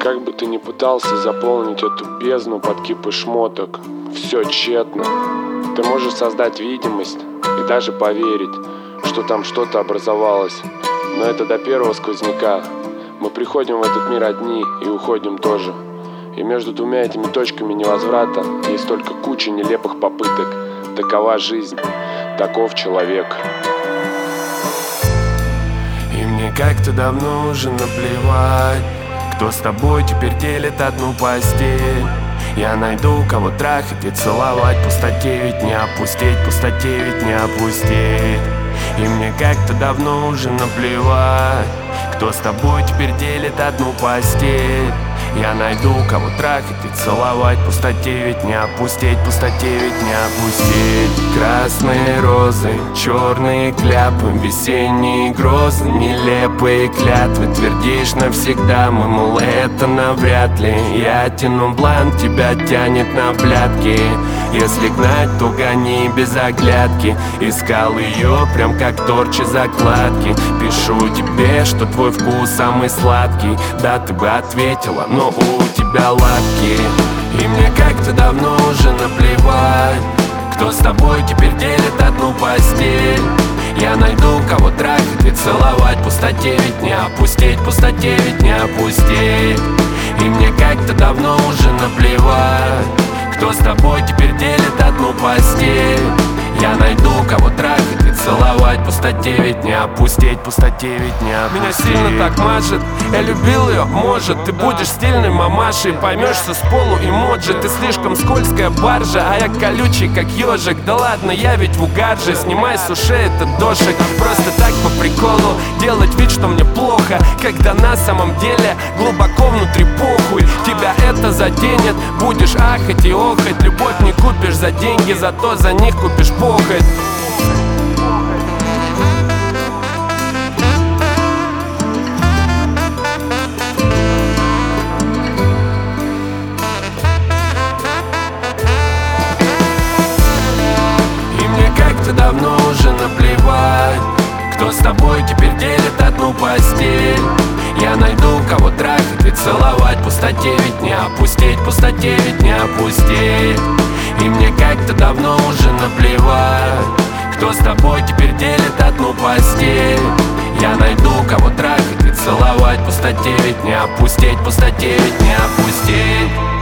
Как бы ты ни пытался заполнить эту бездну под кипы шмоток, все тщетно. Ты можешь создать видимость и даже поверить, что там что-то образовалось, но это до первого сквозняка. Мы приходим в этот мир одни и уходим тоже. И между двумя этими точками невозврата есть только куча нелепых попыток. Такова жизнь, таков человек. И мне как-то давно уже наплевать, кто с тобой теперь делит одну постель. Я найду, кого трахать и целовать. Пустоте ведь не опустить, пустоте ведь не опустить. И мне как-то давно уже наплевать, кто с тобой теперь делит одну постель. Я найду, кого трахать и целовать. Пустоте ведь не опустить, пустоте ведь не опустить. Красные розы, черные кляпы, весенние грозы, нелепые клятвы. Твердишь навсегда, мы, мол, это навряд ли. Я тяну бланк, тебя тянет на блядки. Если гнать, то гони без оглядки. Искал ее прям как торчи закладки. Пишу тебе, что твой вкус самый сладкий. Да, ты бы ответила, но у тебя лапки. И мне как-то давно уже наплевать, кто с тобой теперь делит одну постель. Я найду, кого трахать и целовать. Пустоте ведь не опустить, пустоте ведь не опустить. И мне как-то давно уже наплевать, кто с тобой теперь делит одну постель. Я найду, кого трахать и целовать. Пустоте ведь не опустить, пустоте ведь не опустить. Меня сильно так мажет, я любил ее, может. Ты будешь стильной мамашей, поймешься с полу эмоджи. Ты слишком скользкая баржа, а я колючий как ежик. Да ладно, я ведь в угарже, снимай с ушей этот дошик. Просто так по приколу делать вид, что мне плохо, когда на самом деле глубоко внутри похуй. Тебя это заденет, будешь ахать и охать. Любовь не купишь за деньги, зато за них купишь похоть. И мне как-то давно уже наплевать, кто с тобой теперь делит одну постель. Я найду, кого трахать и целовать. Пустоте ведь не опустить, пустоте ведь не опустить. И мне как-то давно уже наплевать, кто с тобой теперь делит одну постель. Я найду, кого трахать и целовать. Пустоте ведь не опустить, пустоте ведь не опустить.